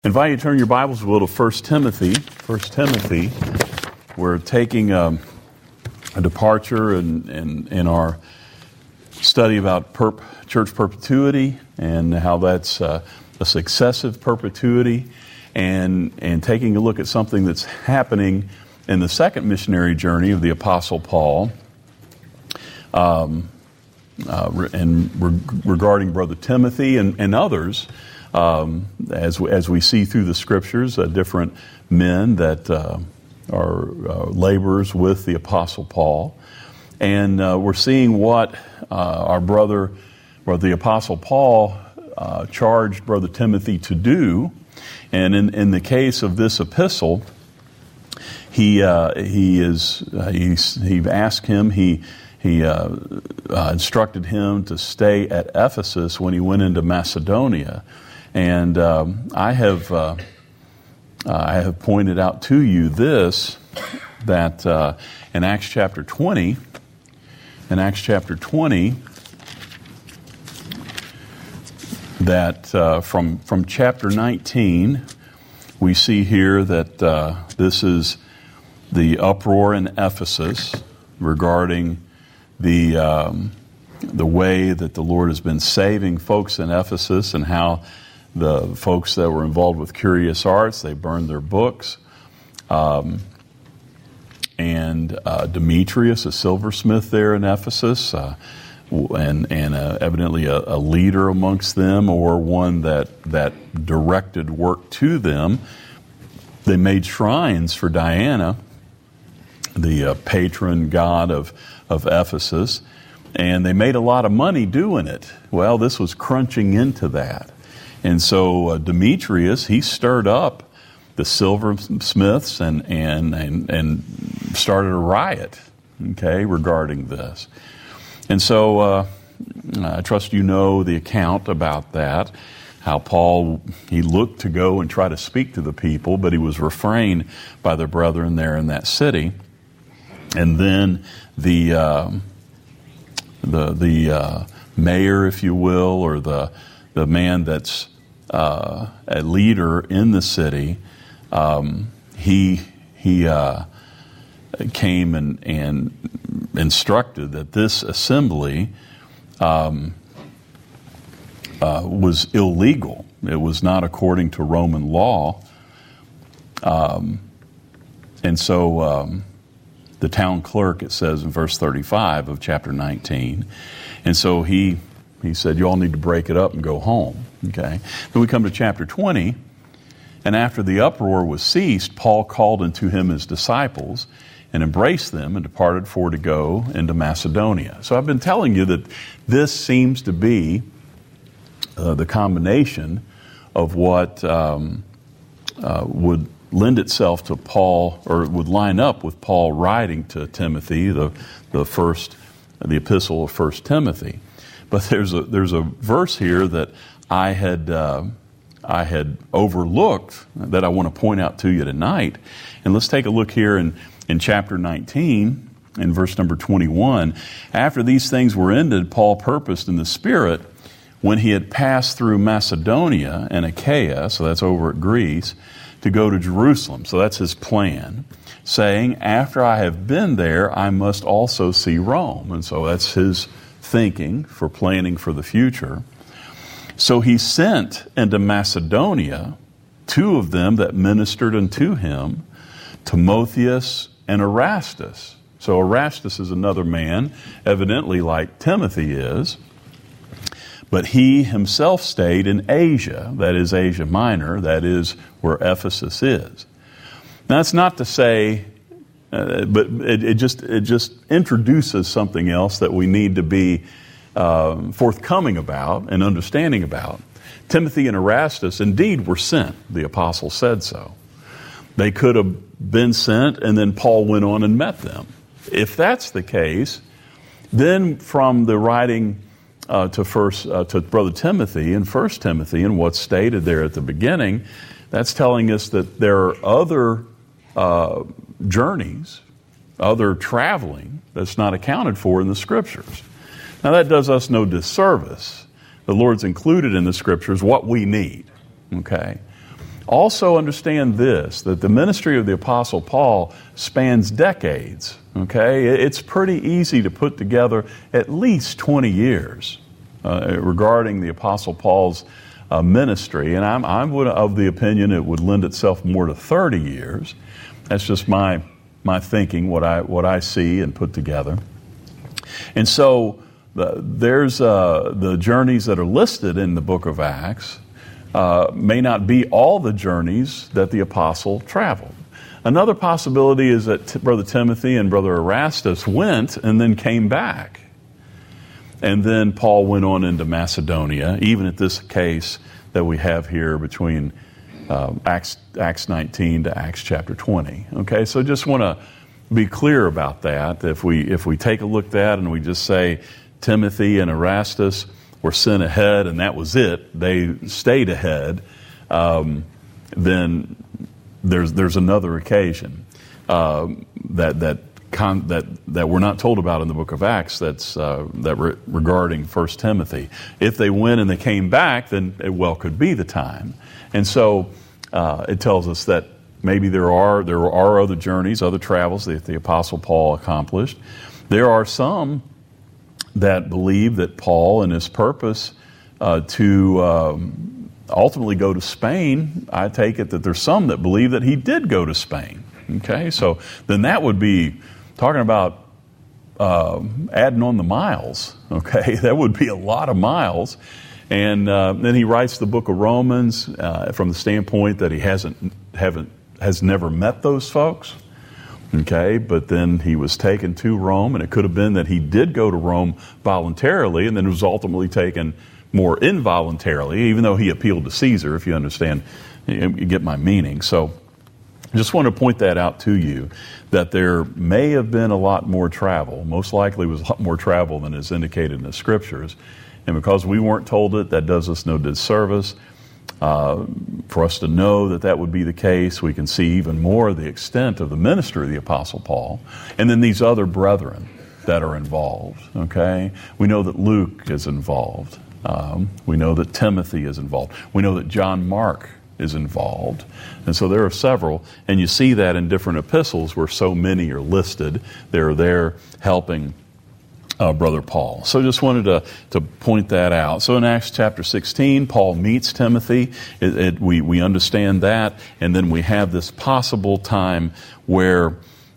I invite you to turn your Bibles to 1 Timothy. 1 Timothy, we're taking a departure in our study about church perpetuity and how that's a successive perpetuity, and taking a look at something that's happening in the second missionary journey of the Apostle Paul, and regarding Brother Timothy and others. As we see through the Scriptures, different men that are laborers with the Apostle Paul. And we're seeing what the Apostle Paul charged Brother Timothy to do. And in the case of this epistle, he asked him, he instructed him to stay at Ephesus when he went into Macedonia. And I have pointed out to you this, that in Acts chapter 20, that from chapter 19, we see here that this is the uproar in Ephesus regarding the way that the Lord has been saving folks in Ephesus, and how the folks that were involved with Curious Arts, they burned their books. And Demetrius, a silversmith there in Ephesus, and evidently a leader amongst them, or one that directed work to them, they made shrines for Diana, the patron god of Ephesus, and they made a lot of money doing it. Well, this was crunching into that. And so Demetrius, he stirred up the silversmiths and started a riot, regarding this. And so I trust you know the account about that, how Paul, he looked to go and try to speak to the people, but he was refrained by the brethren there in that city. And then the mayor, if you will, or the man that's a leader in the city, he came and instructed that this assembly was illegal. It was not according to Roman law, and so the town clerk, it says in verse 35 of chapter 19, and so he said, you all need to break it up and go home. Then we come to chapter 20, and after the uproar was ceased, Paul called unto him his disciples and embraced them and departed for to go into Macedonia. So I've been telling you that this seems to be the combination of what would lend itself to Paul, or would line up with Paul writing to Timothy, the epistle of 1 Timothy. But there's a verse here that I had overlooked that I want to point out to you tonight. And let's take a look here in chapter 19, in verse number 21. After these things were ended, Paul purposed in the Spirit, when he had passed through Macedonia and Achaia, so that's over at Greece, to go to Jerusalem. So that's his plan, saying, after I have been there, I must also see Rome. And so that's his thinking for planning for the future. So he sent into Macedonia two of them that ministered unto him, Timotheus and Erastus. So Erastus is another man, evidently like Timothy is, but he himself stayed in Asia, that is Asia Minor, that is where Ephesus is. Now, that's not to say, but it just introduces something else that we need to be forthcoming about and understanding about. Timothy and Erastus indeed were sent. The apostle said so. They could have been sent, and then Paul went on and met them. If that's the case, then from the writing to Brother Timothy in 1 Timothy, and what's stated there at the beginning, that's telling us that there are other journeys, other traveling that's not accounted for in the Scriptures. Now, that does us no disservice. The Lord's included in the Scriptures what we need, Also understand this, that the ministry of the Apostle Paul spans decades, okay? It's pretty easy to put together at least 20 years regarding the Apostle Paul's ministry, and I'm of the opinion it would lend itself more to 30 years. That's just my thinking, what I see and put together. And so there's the journeys that are listed in the book of Acts may not be all the journeys that the apostle traveled. Another possibility is that Brother Timothy and Brother Erastus went and then came back. And then Paul went on into Macedonia, even at this case that we have here between Acts 19 to Acts chapter 20. Okay, so just want to be clear about that. If we take a look at that and we just say Timothy and Erastus were sent ahead and that was it, they stayed ahead, then there's another occasion that we're not told about in the book of Acts regarding 1 Timothy. If they went and they came back, then it well could be the time. And so it tells us that maybe there are other journeys, other travels that the Apostle Paul accomplished. There are some that believe that Paul and his purpose to ultimately go to Spain, I take it that there's some that believe that he did go to Spain. Okay, so then that would be talking about adding on the miles. Okay, that would be a lot of miles. And then he writes the book of Romans from the standpoint that he has never met those folks. Okay, but then he was taken to Rome, and it could have been that he did go to Rome voluntarily, and then was ultimately taken more involuntarily, even though he appealed to Caesar, if you understand, you get my meaning. So I just want to point that out to you, that there may have been a lot more travel. Most likely was a lot more travel than is indicated in the Scriptures. And because we weren't told it, that does us no disservice. For us to know that would be the case, we can see even more of the extent of the ministry of the Apostle Paul. And then these other brethren that are involved, okay? We know that Luke is involved. We know that Timothy is involved. We know that John Mark is involved. And so there are several, and you see that in different epistles where so many are listed. They're there helping Brother Paul. So just wanted to point that out. So in Acts chapter 16, Paul meets Timothy. We understand that. And then we have this possible time where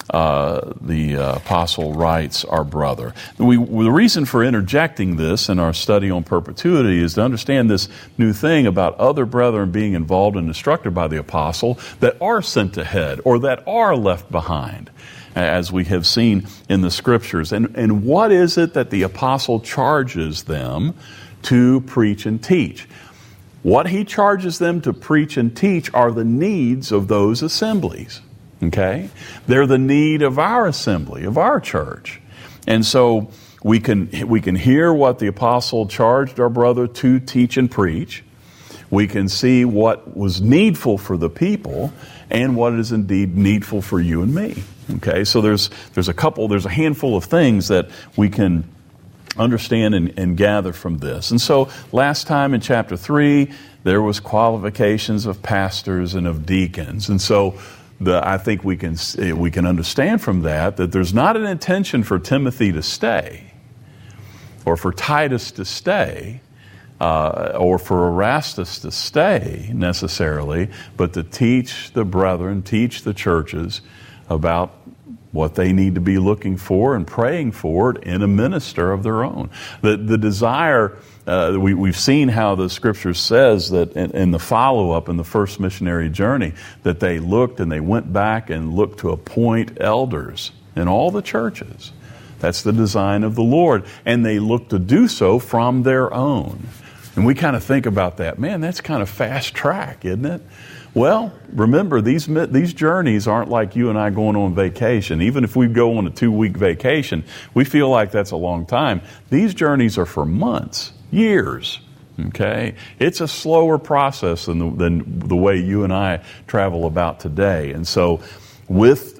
the apostle writes our brother. The reason for interjecting this in our study on perpetuity is to understand this new thing about other brethren being involved and instructed by the apostle that are sent ahead or that are left behind, as we have seen in the Scriptures. And what is it that the apostle charges them to preach and teach? What he charges them to preach and teach are the needs of those assemblies. Okay? They're the need of our assembly, of our church. And so we can hear what the apostle charged our brother to teach and preach. We can see what was needful for the people and what is indeed needful for you and me. Okay, so there's a handful of things that we can understand and gather from this. And so last time in chapter 3, there was qualifications of pastors and of deacons. And so I think we can understand from that there's not an intention for Timothy to stay or for Titus to stay or for Erastus to stay necessarily, but to teach the brethren, teach the churches about what they need to be looking for and praying for in a minister of their own. The desire, we've seen how the Scripture says that in the follow-up in the first missionary journey, that they looked and they went back and looked to appoint elders in all the churches. That's the design of the Lord. And they look to do so from their own. And we kind of think about that. Man, that's kind of fast track, isn't it? Well, remember, these journeys aren't like you and I going on vacation. Even if we go on a 2-week vacation, we feel like that's a long time. These journeys are for months, years. Okay? It's a slower process than the way you and I travel about today. And so with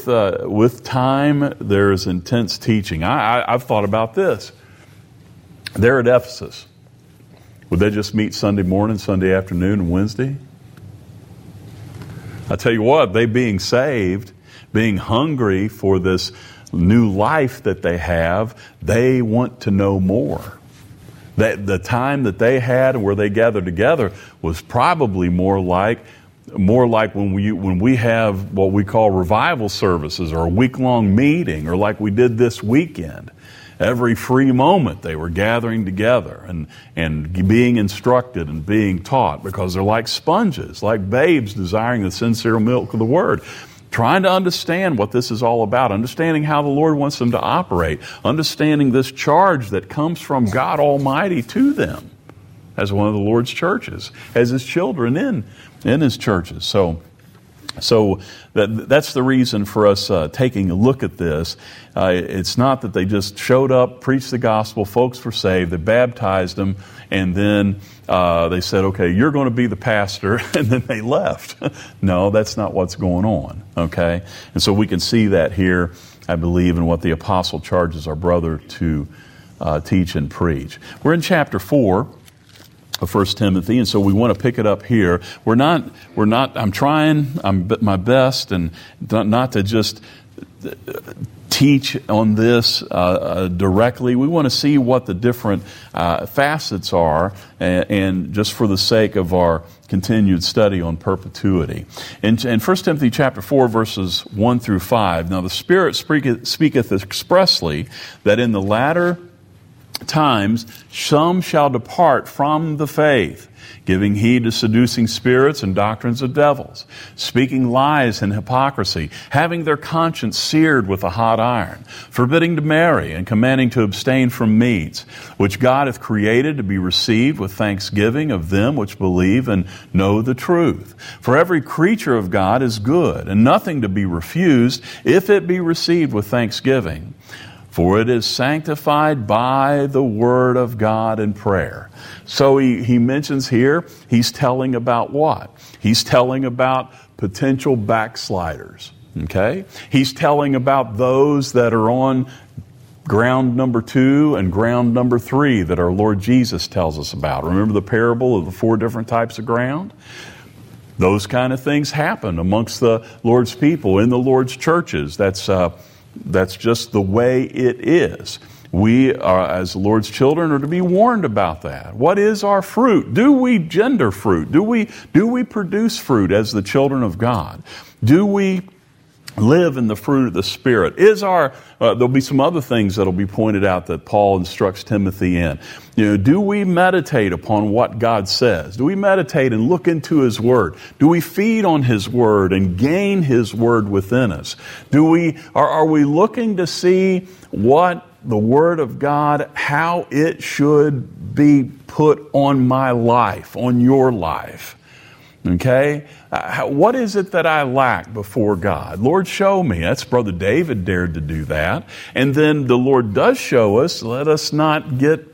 time, there's intense teaching. I've thought about this. They're at Ephesus. Would they just meet Sunday morning, Sunday afternoon, and Wednesday? I tell you what, they being saved, being hungry for this new life that they have, they want to know more. That the time that they had and where they gathered together was probably more like when we have what we call revival services, or a week-long meeting, or like we did this weekend. Every free moment they were gathering together and being instructed and being taught, because they're like sponges, like babes desiring the sincere milk of the Word, trying to understand what this is all about, understanding how the Lord wants them to operate, understanding this charge that comes from God Almighty to them as one of the Lord's churches, as His children in His churches. So that's the reason for us taking a look at this. It's not that they just showed up, preached the gospel, folks were saved, they baptized them, and then they said, okay, you're going to be the pastor, and then they left. No, that's not what's going on, okay? And so we can see that here, I believe, in what the apostle charges our brother to teach and preach. We're in chapter 4 of 1 Timothy, and so we want to pick it up here. I'm trying my best and not to just teach on this directly. We want to see what the different facets are, and just for the sake of our continued study on perpetuity. In 1 Timothy chapter 4, verses 1 through 5, now the Spirit speaketh expressly that in the latter times some shall depart from the faith, giving heed to seducing spirits and doctrines of devils, speaking lies and hypocrisy, having their conscience seared with a hot iron, forbidding to marry and commanding to abstain from meats, which God hath created to be received with thanksgiving of them which believe and know the truth. For every creature of God is good, and nothing to be refused, if it be received with thanksgiving. For it is sanctified by the word of God and prayer. So he mentions here, he's telling about what? He's telling about potential backsliders. Okay? He's telling about those that are on ground number 2 and ground number 3 that our Lord Jesus tells us about. Remember the parable of the 4 different types of ground? Those kind of things happen amongst the Lord's people, in the Lord's churches. That's just the way it is. We are, as the Lord's children, are to be warned about that. What is our fruit? Do we gender fruit? Do we produce fruit as the children of God? Do we live in the fruit of the Spirit? There'll be some other things that'll be pointed out that Paul instructs Timothy in. Do we meditate upon what God says? Do we meditate and look into His Word? Do we feed on His Word and gain His Word within us? Are we looking to see what the Word of God, how it should be put on my life, on your life? Okay? What is it that I lack before God? Lord, show me. That's Brother David dared to do that. And then the Lord does show us. Let us not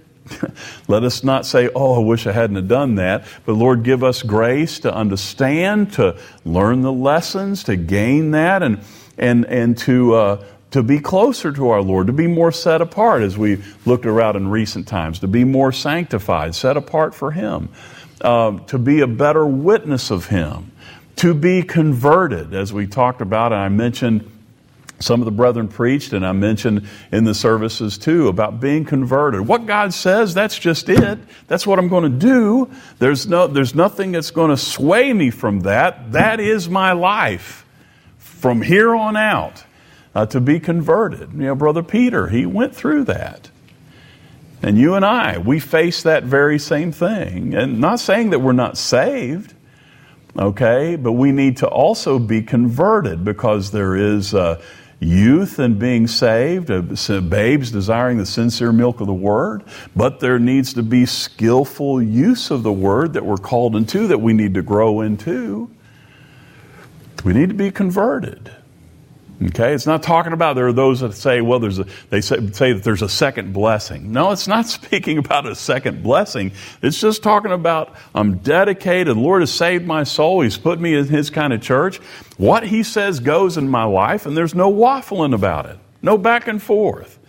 say, oh, I wish I hadn't have done that. But Lord, give us grace to understand, to learn the lessons, to gain that, and to be closer to our Lord, to be more set apart, as we looked around in recent times, to be more sanctified, set apart for Him. To be a better witness of Him, to be converted, as we talked about, and I mentioned some of the brethren preached, and I mentioned in the services too, about being converted. What God says, that's just it. That's what I'm going to do. There's nothing that's going to sway me from that. That is my life from here on out, to be converted. Brother Peter, he went through that. And you and I, we face that very same thing. And not saying that we're not saved, okay, but we need to also be converted, because there is youth in being saved, babes desiring the sincere milk of the Word, but there needs to be skillful use of the Word that we're called into, that we need to grow into. We need to be converted. Okay, it's not talking about, there are those that say, well, they say that there's a second blessing. No, it's not speaking about a second blessing. It's just talking about, I'm dedicated. The Lord has saved my soul. He's put me in His kind of church. What He says goes in my life, and there's no waffling about it. No back and forth.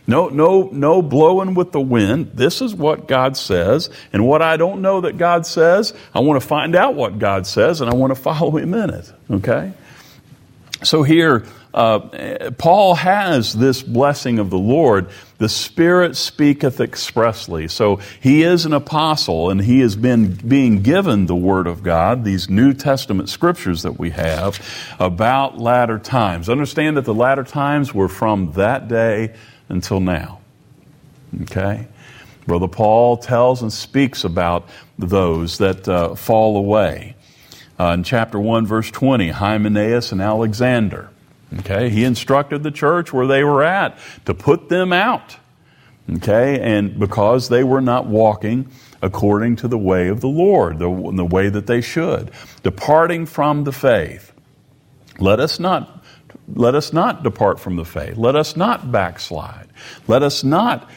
No blowing with the wind. This is what God says. And what I don't know that God says, I want to find out what God says, and I want to follow Him in it. Okay? So here, Paul has this blessing of the Lord. The Spirit speaketh expressly. So he is an apostle, and he has been being given the Word of God, these New Testament scriptures that we have about latter times. Understand that the latter times were from that day until now. Okay? Brother Paul tells and speaks about those that fall away. In chapter 1, verse 20, Hymenaeus and Alexander. Okay, he instructed the church where they were at to put them out. Okay, and because they were not walking according to the way of the Lord, the way that they should, departing from the faith. Let us not depart from the faith. Let us not backslide. Let us not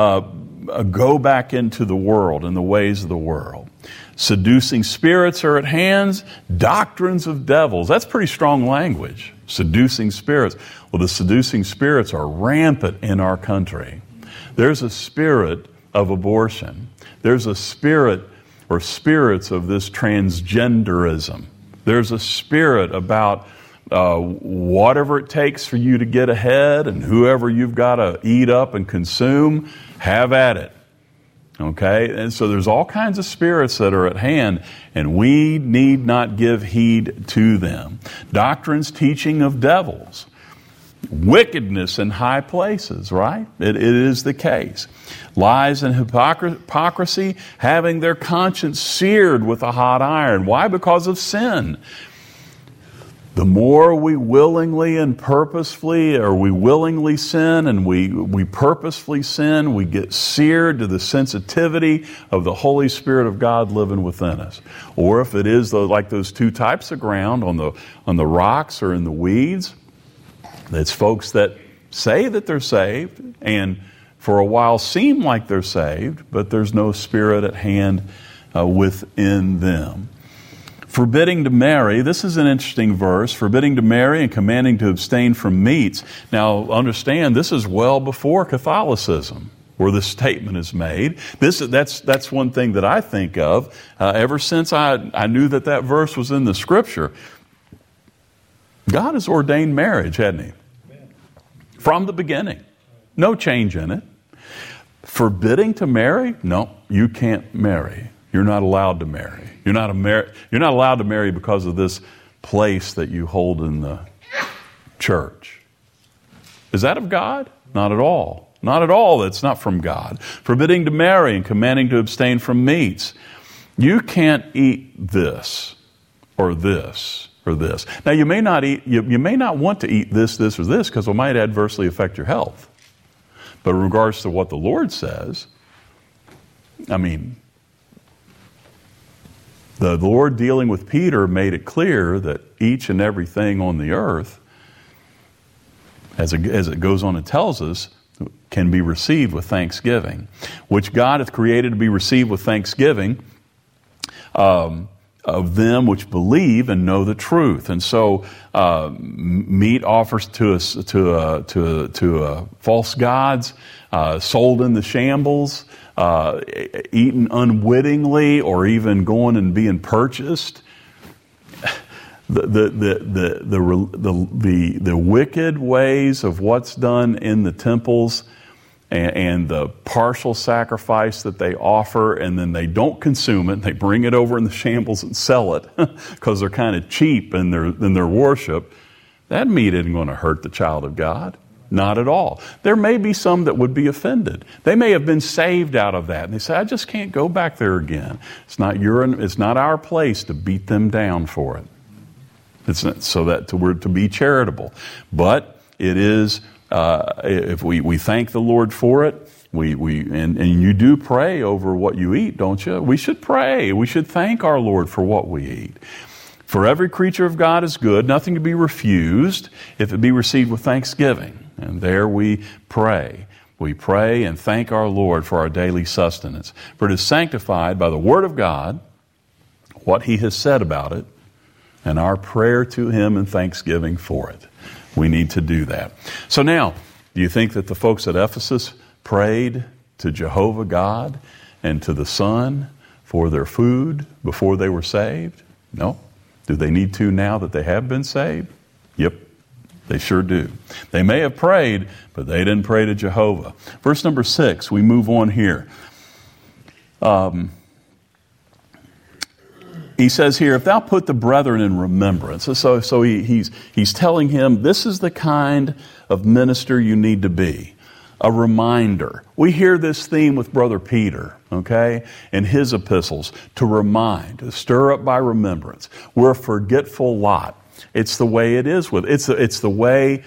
go back into the world and the ways of the world. Seducing spirits are at hand, doctrines of devils. That's pretty strong language. Seducing spirits. Well, the seducing spirits are rampant in our country. There's a spirit of abortion. There's a spirit or spirits of this transgenderism. There's a spirit about whatever it takes for you to get ahead, and whoever you've got to eat up and consume, have at it. Okay? And so there's all kinds of spirits that are at hand, and we need not give heed to them. Doctrines, teaching of devils. Wickedness in high places, right? It is the case. Lies and hypocrisy, having their conscience seared with a hot iron. Why? Because of sin. The more we willingly and purposefully, or we willingly sin and we purposefully sin, we get seared to the sensitivity of the Holy Spirit of God living within us. Or if it is like those two types of ground on the rocks or in the weeds, it's folks that say that they're saved and for a while seem like they're saved, but there's no Spirit at hand within them. Forbidding to marry, this is an interesting verse, forbidding to marry and commanding to abstain from meats. Now, understand, this is well before Catholicism, where this statement is made. That's one thing that I think of. Ever since I knew that verse was in the Scripture, God has ordained marriage, hasn't He? From the beginning. No change in it. Forbidding to marry? No, you can't marry. You're not allowed to marry. You're not allowed to marry because of this place that you hold in the church. Is that of God? Not at all. Not at all. That's not from God. Forbidding to marry and commanding to abstain from meats. You can't eat this or this or this. Now you may not want to eat this or this because it might adversely affect your health. But in regards to what the Lord says, I mean, the Lord dealing with Peter made it clear that each and everything on the earth, as it goes on and tells us, can be received with thanksgiving, which God hath created to be received with thanksgiving of them which believe and know the truth. And so meat offers to false gods, sold in the shambles, eaten unwittingly, or even going and being purchased. The wicked ways of what's done in the temples and the partial sacrifice that they offer, and then they don't consume it. They bring it over in the shambles and sell it because they're kind of cheap in their worship. That meat isn't going to hurt the child of God. Not at all. There may be some that would be offended. They may have been saved out of that. And they say, I just can't go back there again. It's not our place to beat them down for it. It's not, so that we're to be charitable. But it is, if we thank the Lord for it, and you do pray over what you eat, don't you? We should pray. We should thank our Lord for what we eat. For every creature of God is good, nothing to be refused, if it be received with thanksgiving. And there we pray. We pray and thank our Lord for our daily sustenance. For it is sanctified by the Word of God, what He has said about it, and our prayer to Him and thanksgiving for it. We need to do that. So now, Do you think that the folks at Ephesus prayed to Jehovah God and to the Son for their food before they were saved? No. Do they need to now that they have been saved? Yep, they sure do. They may have prayed, but they didn't pray to Jehovah. Verse number 6, we move on here. He says here, if thou put the brethren in remembrance. So he's telling him, this is the kind of minister you need to be. A reminder. We hear this theme with Brother Peter, okay, in his epistles, to remind, to stir up by remembrance. We're a forgetful lot. It's the way it is with it's the way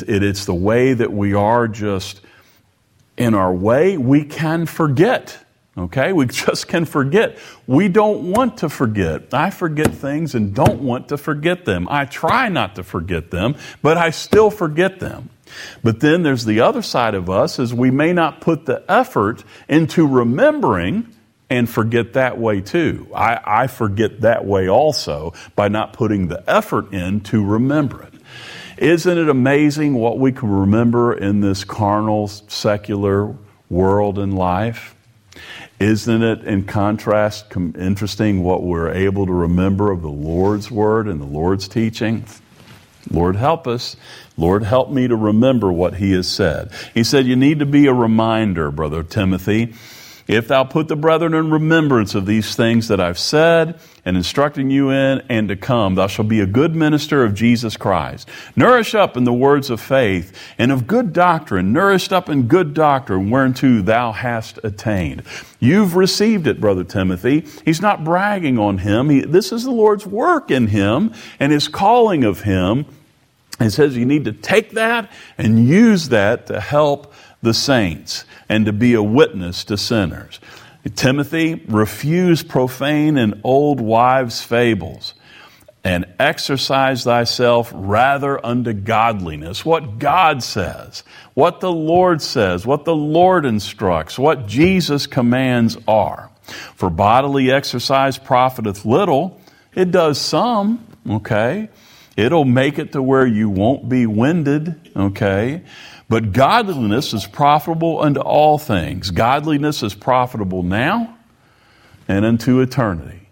that we are just in our way. We can forget. Okay, we just can forget. We don't want to forget. I forget things and don't want to forget them. I try not to forget them, but I still forget them. But then there's the other side of us, is we may not put the effort into remembering and forget that way too. I forget that way also by not putting the effort in to remember it. Isn't it amazing what we can remember in this carnal, secular world and life? Isn't it, in contrast, interesting what we're able to remember of the Lord's Word and the Lord's teaching? Lord, help us. Lord, help me to remember what He has said. He said, you need to be a reminder, Brother Timothy. If thou put the brethren in remembrance of these things that I've said and instructing you in and to come, thou shalt be a good minister of Jesus Christ. Nourish up in the words of faith and of good doctrine, nourished up in good doctrine whereunto thou hast attained. You've received it, Brother Timothy. He's not bragging on him. This is the Lord's work in him and His calling of him. It says you need to take that and use that to help the saints and to be a witness to sinners. Timothy, refuse profane and old wives' fables, and exercise thyself rather unto godliness. What God says, what the Lord says, what the Lord instructs, what Jesus commands are. For bodily exercise profiteth little. It does some, okay? It'll make it to where you won't be winded, okay? But godliness is profitable unto all things. Godliness is profitable now and unto eternity.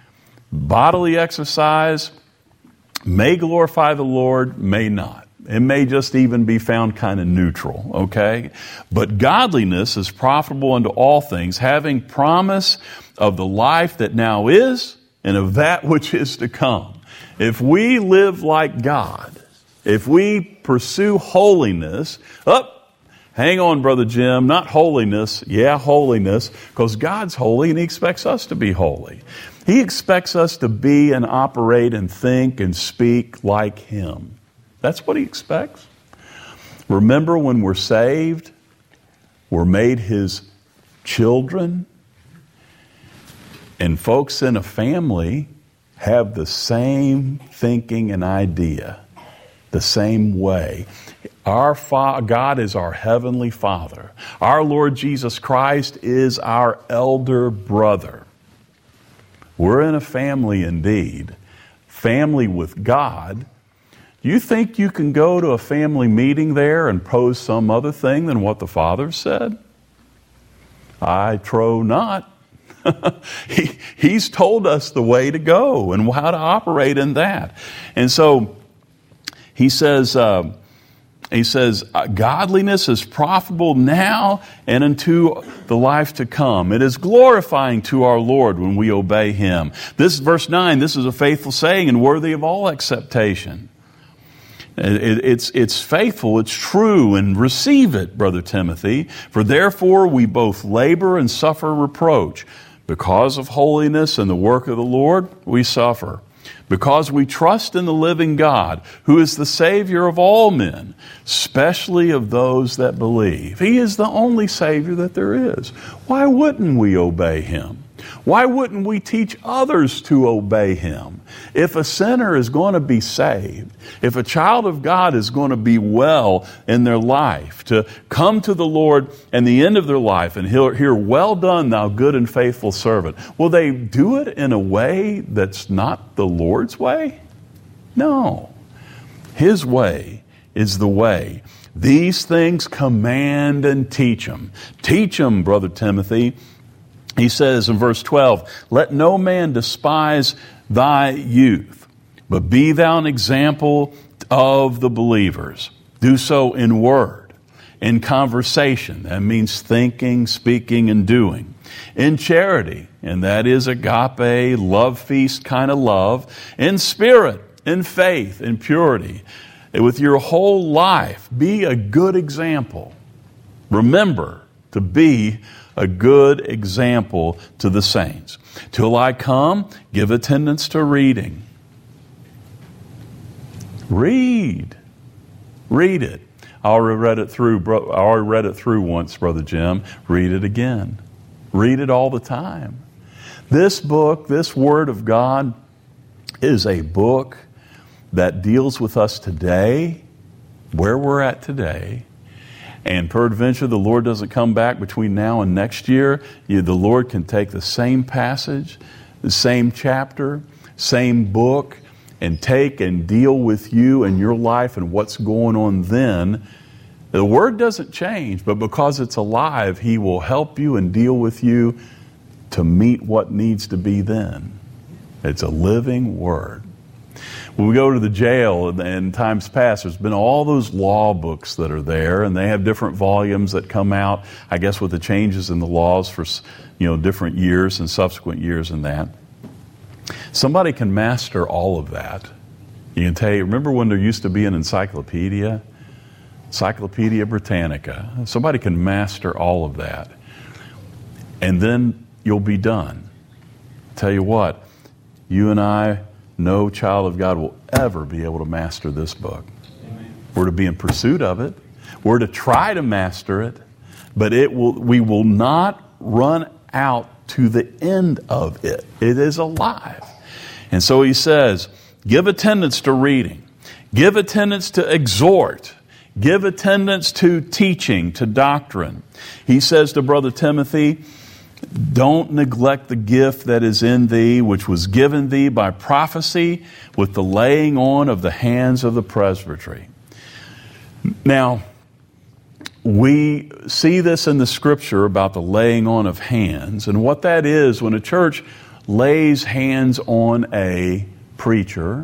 Bodily exercise may glorify the Lord, may not. It may just even be found kind of neutral, okay? But godliness is profitable unto all things, having promise of the life that now is and of that which is to come. If we live like God, if we pursue holiness, hang on, Brother Jim, not holiness, holiness, because God's holy and He expects us to be holy. He expects us to be and operate and think and speak like Him. That's what He expects. Remember, when we're saved, we're made His children, and folks in a family have the same thinking and idea, the same way. Our God is our Heavenly Father. Our Lord Jesus Christ is our elder brother. We're in a family indeed, family with God. Do you think you can go to a family meeting there and pose some other thing than what the Father said? I trow not. He's told us the way to go and how to operate in that. And so he says, godliness is profitable now and unto the life to come. It is glorifying to our Lord when we obey Him. This verse 9, this is a faithful saying and worthy of all acceptation. It's faithful, it's true, and receive it, Brother Timothy. For therefore we both labor and suffer reproach. Because of holiness and the work of the Lord, we suffer. Because we trust in the living God, who is the Savior of all men, especially of those that believe. He is the only Savior that there is. Why wouldn't we obey Him? Why wouldn't we teach others to obey Him? If a sinner is going to be saved, if a child of God is going to be well in their life, to come to the Lord and the end of their life and hear, well done, thou good and faithful servant, will they do it in a way that's not the Lord's way? No. His way is the way. These things command and teach them. Teach them, Brother Timothy. He says in verse 12, let no man despise thy youth, but be thou an example of the believers. Do so in word, in conversation. That means thinking, speaking, and doing. In charity, and that is agape, love feast kind of love. In spirit, in faith, in purity. With your whole life, be a good example. Remember to be a good example to the saints. Till I come, give attendance to reading. Read it. I already read it through once, Brother Jim. Read it again. Read it all the time. This book, this Word of God, is a book that deals with us today, where we're at today. And peradventure, the Lord doesn't come back between now and next year. The Lord can take the same passage, the same chapter, same book, and take and deal with you and your life and what's going on then. The Word doesn't change, but because it's alive, He will help you and deal with you to meet what needs to be then. It's a living Word. When we go to the jail in times past, there's been all those law books that are there, and they have different volumes that come out, I guess, with the changes in the laws for, different years and subsequent years and that. Somebody can master all of that. You can remember when there used to be an Encyclopedia Britannica? Somebody can master all of that. And then you'll be done. Tell you what, you and I, no child of God will ever be able to master this book. Amen. We're to be in pursuit of it. We're to try to master it, but we will not run out to the end of it. It is alive. And so he says, give attendance to reading. Give attendance to exhort. Give attendance to teaching, to doctrine. He says to Brother Timothy, don't neglect the gift that is in thee, which was given thee by prophecy with the laying on of the hands of the presbytery. Now, we see this in the Scripture about the laying on of hands. And what that is, when a church lays hands on a preacher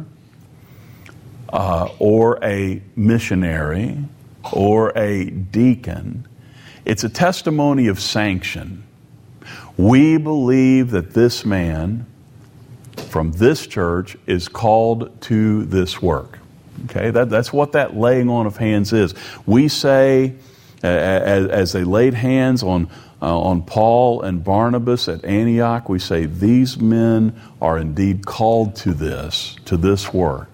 or a missionary or a deacon, it's a testimony of sanction. We believe that this man from this church is called to this work. Okay, that's what that laying on of hands is. We say, as they laid hands on Paul and Barnabas at Antioch, we say these men are indeed called to this work.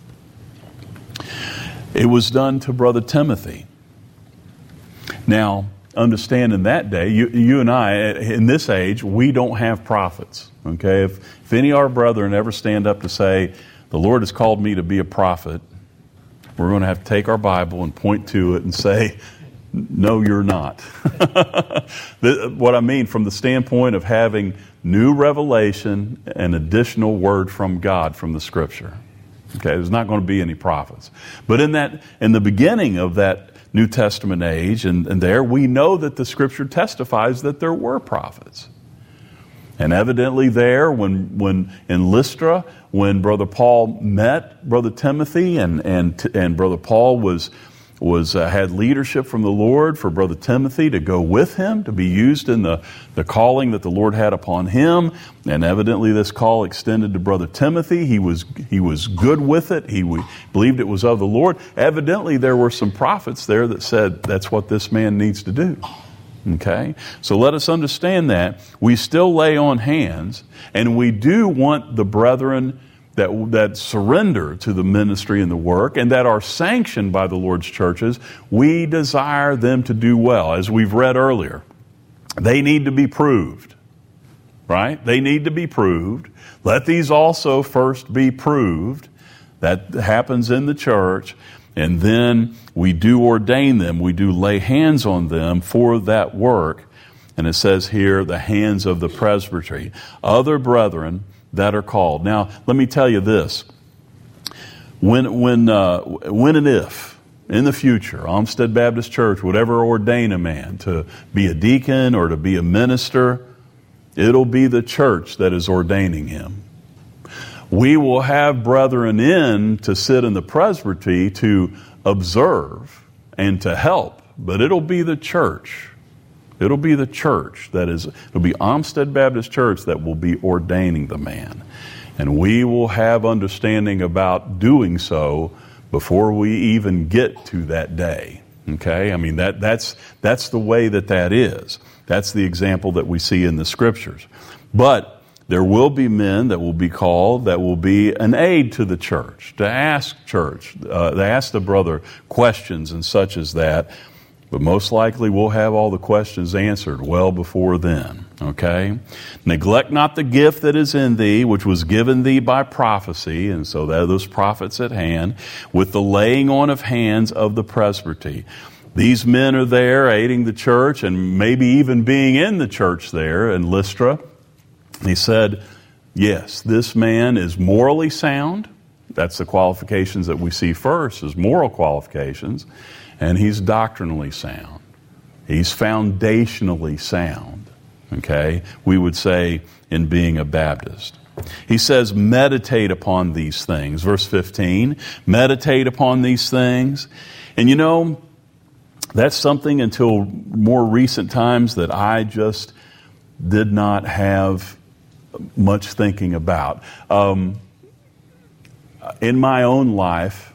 It was done to Brother Timothy. Now, understand in that day, you and I, in this age, we don't have prophets. Okay, if any of our brethren ever stand up to say, the Lord has called me to be a prophet, we're going to have to take our Bible and point to it and say, no, you're not. What I mean from the standpoint of having new revelation and additional word from God from the Scripture. Okay, there's not going to be any prophets. But in the beginning of that New Testament age, and there we know that the Scripture testifies that there were prophets. And evidently there, when in Lystra, when Brother Paul met Brother Timothy, and Brother Paul had leadership from the Lord for Brother Timothy to go with him, to be used in the calling that the Lord had upon him. And evidently this call extended to Brother Timothy. He was good with it. He believed it was of the Lord. Evidently there were some prophets there that said that's what this man needs to do. Okay? So let us understand that. We still lay on hands, and we do want the brethren that surrender to the ministry and the work and that are sanctioned by the Lord's churches, we desire them to do well. As we've read earlier, they need to be proved, right? They need to be proved. Let these also first be proved. That happens in the church. And then we do ordain them. We do lay hands on them for that work. And it says here, the hands of the presbytery. Other brethren that are called. Now, let me tell you this. When and if in the future, Olmsted Baptist Church would ever ordain a man to be a deacon or to be a minister, it'll be the church that is ordaining him. We will have brethren in to sit in the presbytery to observe and to help, but it'll be the church. It'll be the church it'll be Olmsted Baptist Church that will be ordaining the man. And we will have understanding about doing so before we even get to that day. Okay? I mean, that's the way that is. That's the example that we see in the Scriptures. But there will be men that will be called that will be an aid to the church, to ask the brother questions and such as that. But most likely we'll have all the questions answered well before then. Okay? Neglect not the gift that is in thee, which was given thee by prophecy, and so there are those prophets at hand, with the laying on of hands of the presbytery. These men are there aiding the church and maybe even being in the church there in Lystra. He said, yes, this man is morally sound. That's the qualifications that we see first, is moral qualifications. And he's doctrinally sound. He's foundationally sound. Okay? We would say in being a Baptist. He says, meditate upon these things. Verse 15, meditate upon these things. And you know, that's something until more recent times that I just did not have much thinking about. In my own life,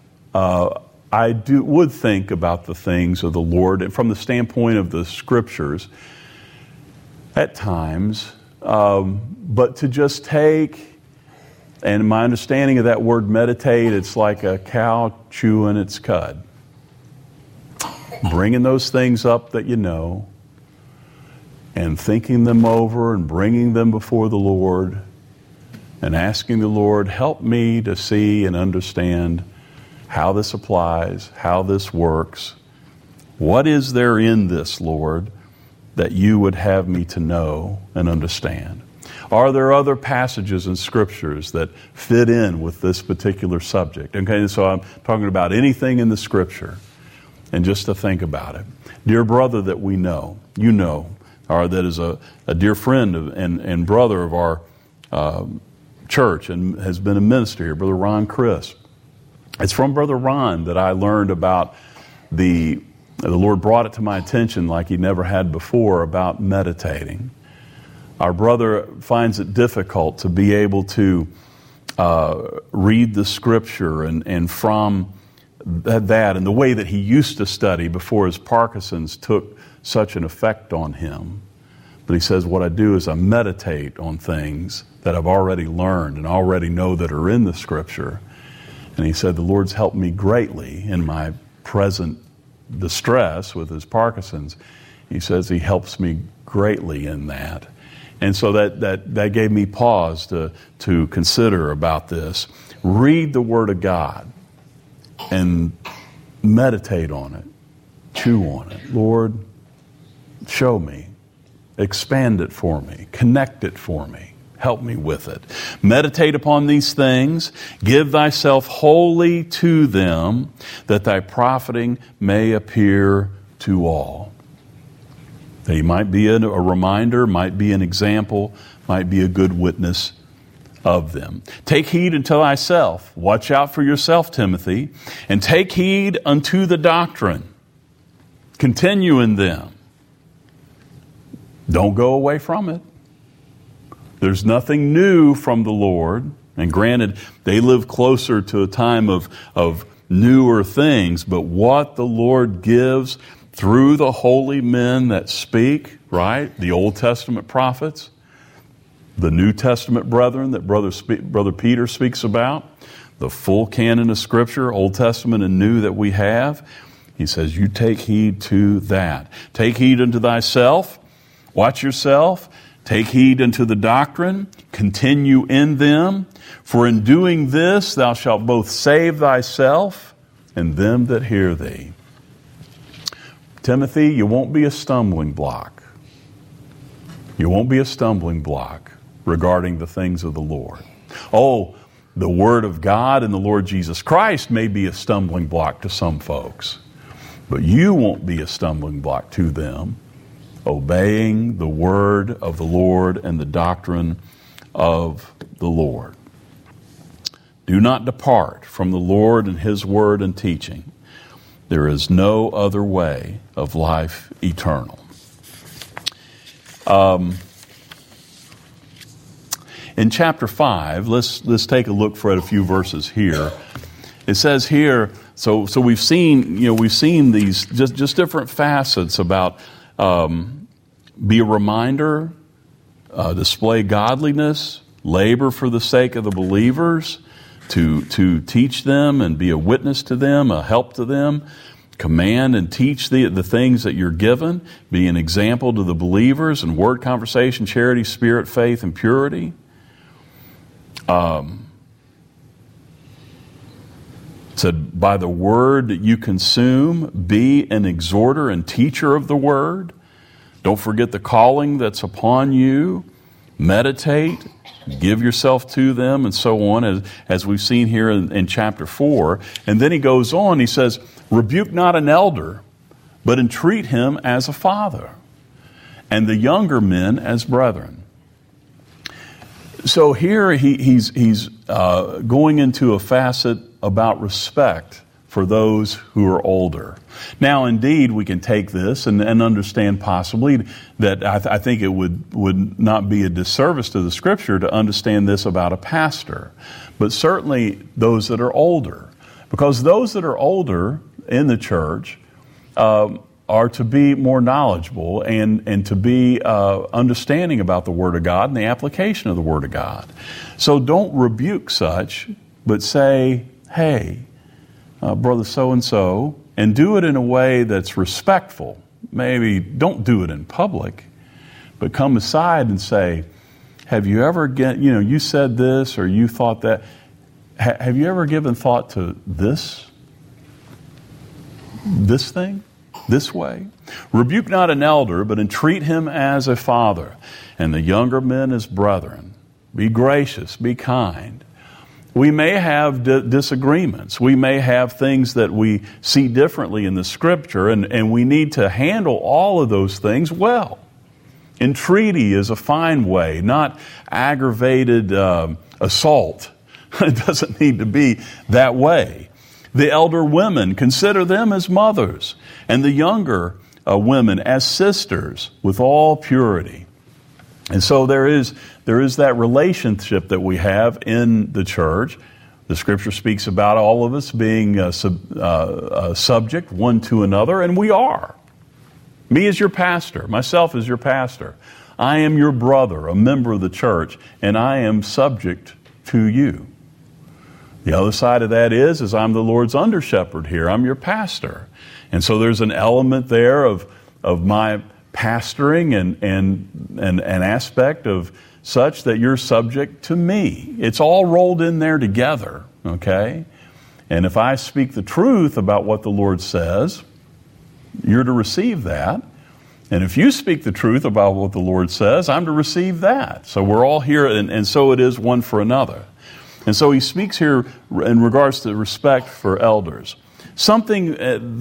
I would think about the things of the Lord and from the standpoint of the Scriptures at times, but to just take, and my understanding of that word meditate, it's like a cow chewing its cud. Bringing those things up that you know and thinking them over and bringing them before the Lord and asking the Lord, help me to see and understand how this applies, how this works. What is there in this, Lord, that you would have me to know and understand? Are there other passages in Scriptures that fit in with this particular subject? Okay, so I'm talking about anything in the Scripture, and just to think about it. Dear brother that we know, you know, or that is a dear friend and brother of our church and has been a minister here, Brother Ron Crisp. It's from Brother Ron that I learned about the Lord brought it to my attention like he never had before about meditating. Our brother finds it difficult to be able to read the Scripture and from that and the way that he used to study before his Parkinson's took such an effect on him. But he says, what I do is I meditate on things that I've already learned and already know that are in the Scripture. And he said, the Lord's helped me greatly in my present distress with his Parkinson's. He says he helps me greatly in that. And so that gave me pause to consider about this. Read the Word of God and meditate on it. Chew on it. Lord, show me. Expand it for me. Connect it for me. Help me with it. Meditate upon these things. Give thyself wholly to them, that thy profiting may appear to all. They might be a reminder, might be an example, might be a good witness of them. Take heed unto thyself. Watch out for yourself, Timothy, and take heed unto the doctrine. Continue in them. Don't go away from it. There's nothing new from the Lord. And granted, they live closer to a time of newer things, but what the Lord gives through the holy men that speak, right? The Old Testament prophets, the New Testament brethren that Brother Peter speaks about, the full canon of Scripture, Old Testament and New that we have. He says, you take heed to that. Take heed unto thyself. Watch yourself. Take heed unto the doctrine. Continue in them. For in doing this, thou shalt both save thyself and them that hear thee. Timothy, you won't be a stumbling block. You won't be a stumbling block regarding the things of the Lord. Oh, the Word of God and the Lord Jesus Christ may be a stumbling block to some folks, but you won't be a stumbling block to them, obeying the Word of the Lord and the doctrine of the Lord. Do not depart from the Lord and His Word and teaching. There is no other way of life eternal. In chapter 5, let's take a look at a few verses here. It says here, so we've seen these just different facets about be a reminder, display godliness, labor for the sake of the believers, to teach them and be a witness to them, a help to them, command and teach the things that you're given, be an example to the believers in word, conversation, charity, spirit, faith, and purity. Said, by the word that you consume, be an exhorter and teacher of the word. Don't forget the calling that's upon you. Meditate, give yourself to them, and so on, as we've seen here in chapter 4. And then he goes on, he says, rebuke not an elder, but entreat him as a father, and the younger men as brethren. So here he's going into a facet about respect for those who are older. Now, indeed, we can take this and understand possibly that I think it would not be a disservice to the Scripture to understand this about a pastor, but certainly those that are older. Because those that are older in the church are to be more knowledgeable and to be understanding about the Word of God and the application of the Word of God. So don't rebuke such, but say, hey, brother so-and-so, and do it in a way that's respectful. Maybe don't do it in public, but come aside and say, have you ever you said this or you thought that. Have you ever given thought to this thing, this way? Rebuke not an elder, but entreat him as a father, and the younger men as brethren. Be gracious, be kind. We may have disagreements. We may have things that we see differently in the Scripture, and we need to handle all of those things well. Entreaty is a fine way, not aggravated assault. It doesn't need to be that way. The elder women, consider them as mothers, and the younger women as sisters with all purity. And so there is that relationship that we have in the church. The Scripture speaks about all of us being subject one to another, and we are. Me as your pastor, myself as your pastor. I am your brother, a member of the church, and I am subject to you. The other side of that is I'm the Lord's under shepherd here. I'm your pastor. And so there's an element there of my pastoring and an aspect of such that you're subject to me. It's all rolled in there together, okay? And if I speak the truth about what the Lord says, you're to receive that. And if you speak the truth about what the Lord says, I'm to receive that. So we're all here, and so it is one for another. And so he speaks here in regards to respect for elders. Something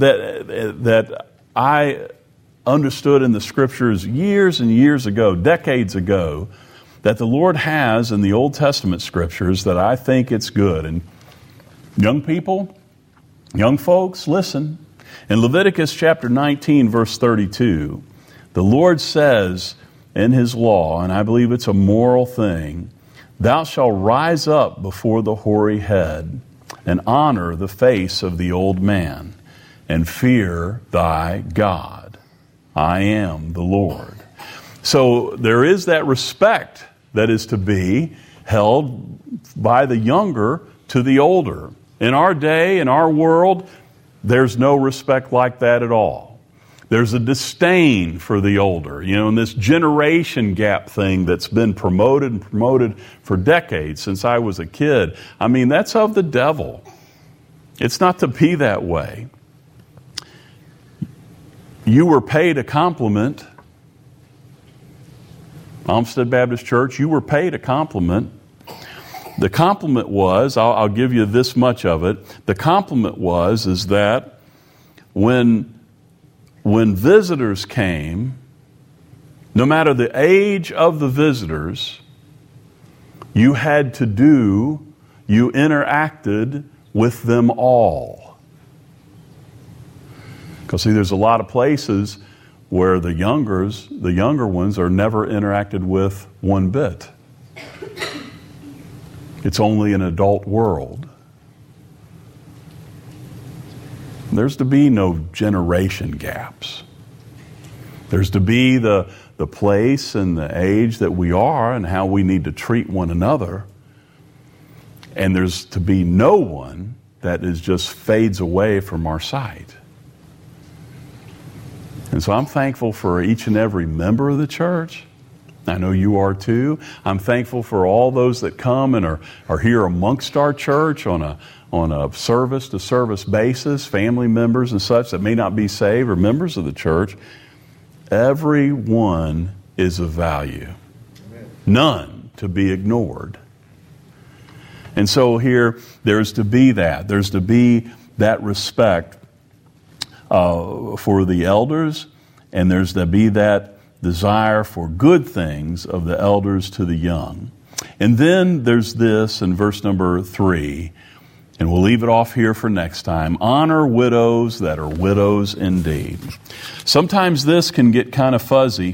that I understood in the Scriptures years and years ago, decades ago, that the Lord has in the Old Testament Scriptures that I think it's good. And young people, young folks, listen. In Leviticus chapter 19, verse 32, the Lord says in His law, and I believe it's a moral thing, thou shalt rise up before the hoary head and honor the face of the old man and fear thy God. I am the Lord. So there is that respect that is to be held by the younger to the older. In our day, in our world, there's no respect like that at all. There's a disdain for the older, and this generation gap thing that's been promoted for decades since I was a kid. I mean, that's of the devil. It's not to be that way. You were paid a compliment. Olmsted Baptist Church, you were paid a compliment The compliment was, I'll give you this much of it. The compliment is that when visitors came, no matter the age of the visitors, you interacted with them all. Because see, there's a lot of places where the younger ones are never interacted with one bit. It's only an adult world. There's to be no generation gaps. There's to be the place and the age that we are and how we need to treat one another. And there's to be no one that just fades away from our sight. And so I'm thankful for each and every member of the church. I know you are too. I'm thankful for all those that come and are here amongst our church on a service-to-service basis, family members and such that may not be saved or members of the church. Everyone is of value. Amen. None to be ignored. And so here, there's to be that. There's to be that respect for the elders, and there's to be that desire for good things of the elders to the young. And then there's this in verse number 3, and we'll leave it off here for next time. Honor widows that are widows indeed. Sometimes this can get kind of fuzzy.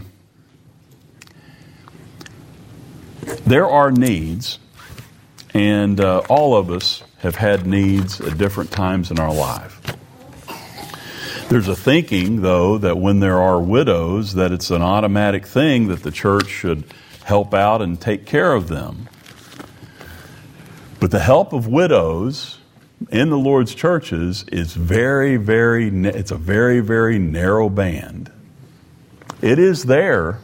There are needs, and all of us have had needs at different times in our life. There's a thinking, though, that when there are widows, that it's an automatic thing that the church should help out and take care of them. But the help of widows in the Lord's churches is very, very narrow band. It is there,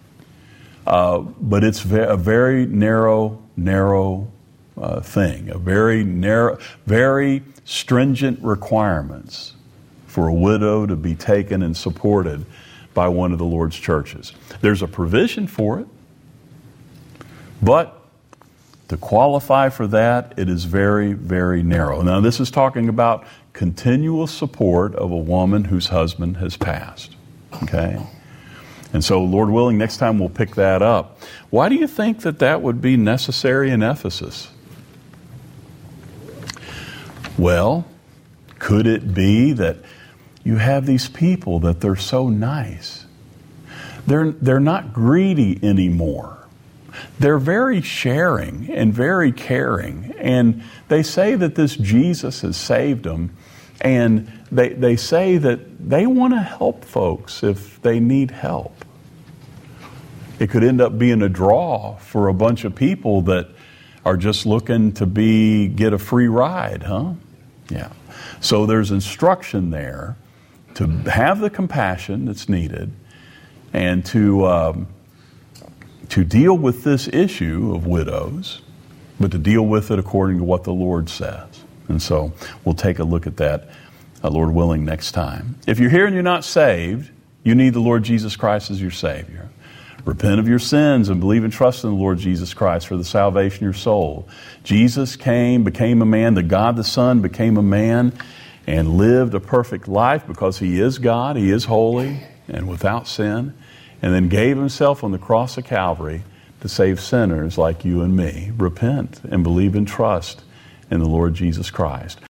but it's a very narrow thing, a very stringent requirements for a widow to be taken and supported by one of the Lord's churches. There's a provision for it, but to qualify for that, it is very, very narrow. Now, this is talking about continual support of a woman whose husband has passed. Okay? And so, Lord willing, next time we'll pick that up. Why do you think that would be necessary in Ephesus? Well, could it be that you have these people that they're so nice? They're not greedy anymore. They're very sharing and very caring. And they say that this Jesus has saved them. And they say that they want to help folks if they need help. It could end up being a draw for a bunch of people that are just looking to get a free ride, huh? Yeah. So there's instruction there to have the compassion that's needed and to deal with this issue of widows, but to deal with it according to what the Lord says. And so we'll take a look at that, Lord willing, next time. If you're here and you're not saved, you need the Lord Jesus Christ as your Savior. Repent of your sins and believe and trust in the Lord Jesus Christ for the salvation of your soul. Jesus came, became a man. The God the Son became a man and lived a perfect life because He is God, He is holy and without sin, and then gave Himself on the cross of Calvary to save sinners like you and me. Repent and believe and trust in the Lord Jesus Christ.